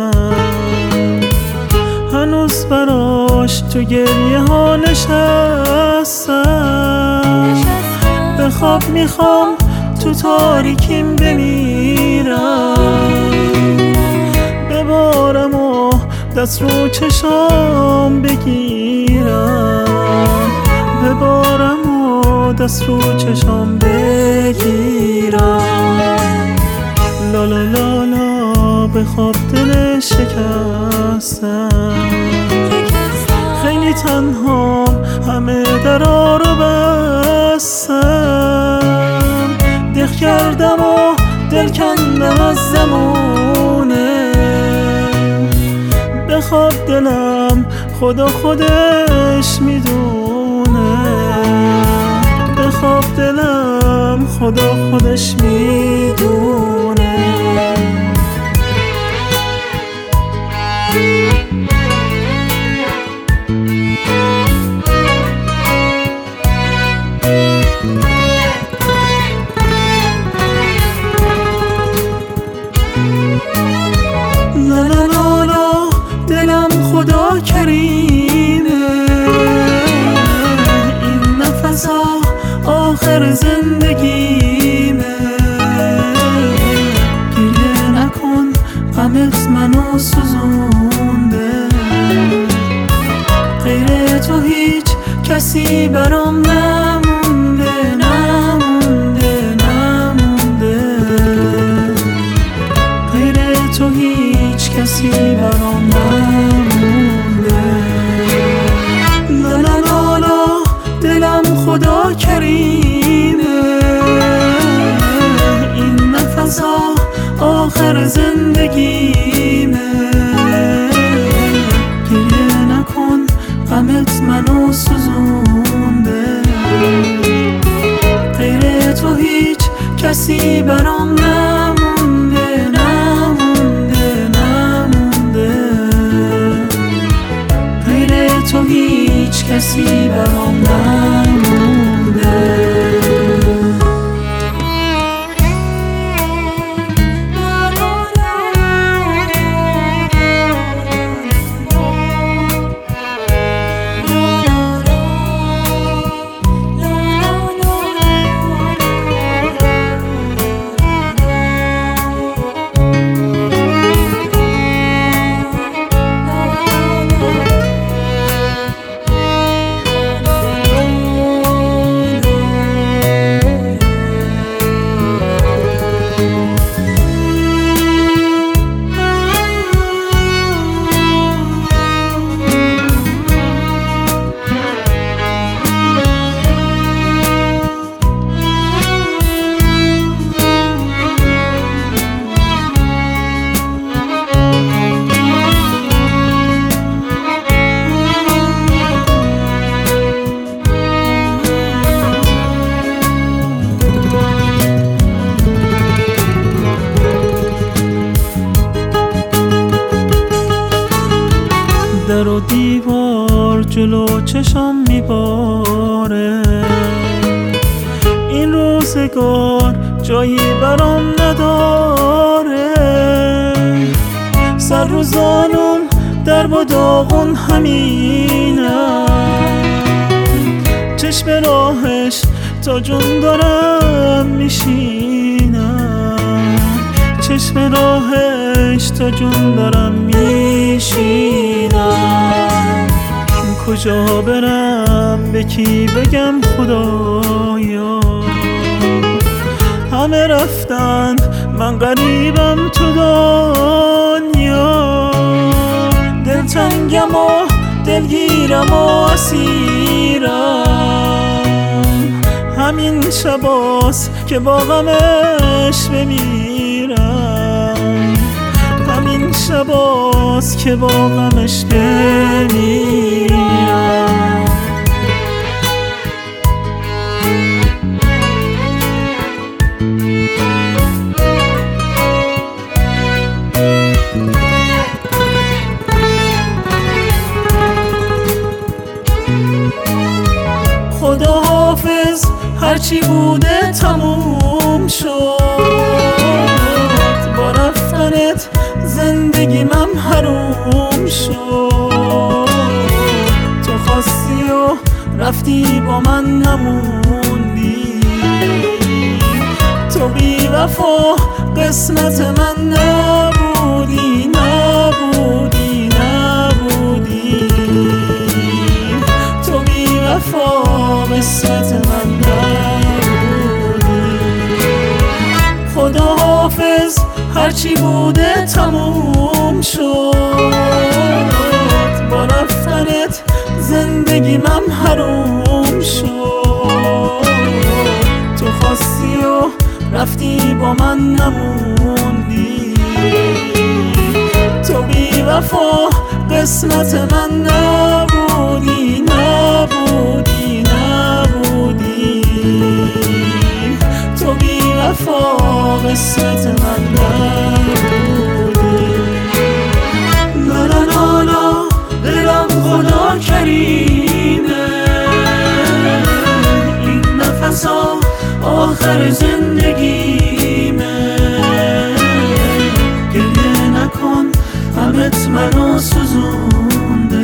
هنوز براش تو گریه ها نشستم. به خواب میخوام تو تاریکیم بمیرم، ببارم و دست رو چشام بگیرم، ببارم و دست رو چشام بگیرم. لا لا لا لا به خواب دل شکستم، خیلی تنها همه درا رو بستم. دق کردم و دل کندم از زمونه، به خواب دلم خدا خودش میدونه، به خواب دلم خدا خودش میدونه. لا لا لا لا دلم خدا کریمه، این نفس ها آخر زندگیمه. گریه نکن غمت منو سوزونده، غیر تو هیچ کسی برام نمونده، نمونده، نمونده. غیر تو هیچ کسی برام نمونده. لا لا لا لا دلم خدا کریمه، این نفس ها آخر زندگیمه. گریه نکن غمت منو سوزونده، غیر تو هیچ کسی برام نمونده، نمونده، نمونده. غیر تو هیچ کسی برام نمونده. در و دیوار جلو چشم میباره، این روزگار جایی برام نداره. سر رو زانم درب و داغون همینم، چشم راهش تا جون دارم میشینم، چشم راهش تا جون دارم میشینم. کجا برم به کی بگم خدایا، همه رفتن من غریبم تو دنیا. دلتنگم و دلگیرم و اسیرم، همین شباست که با غمش بمیرم، همین شباست که با غمش بمیرم. خدا حافظ هرچی بوده تموم شد، با رفتنت زندگی من رفتی با من نموندی. تو بی وفا قسمت من نبودی، نبودی، نبودی. تو بی وفا قسمت من نبودی. خدا حافظ هرچی بوده تموم شد، با رفتنت زندگیمم حروم شد. تو خواستی و رفتی با من نموندی. تو بی وفا قسمت من نبودی، نبودی، نبودی. تو بی وفا قسمت من نبودی. لا لا لا لا دلم خدا کریمه، این نفسا آخر زندگیمه. گریه نکن غمت منو سوزونده،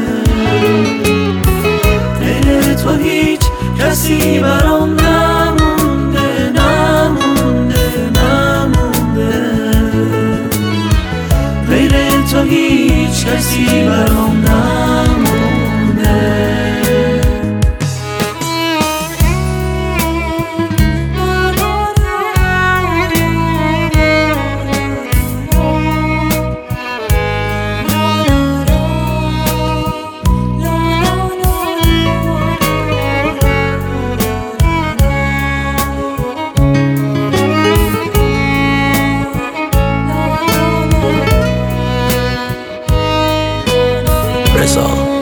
غیر تو هیچ کسی برام نمونده، نمونده، نمونده. غیر تو هیچ کسی برام نمونده. رضا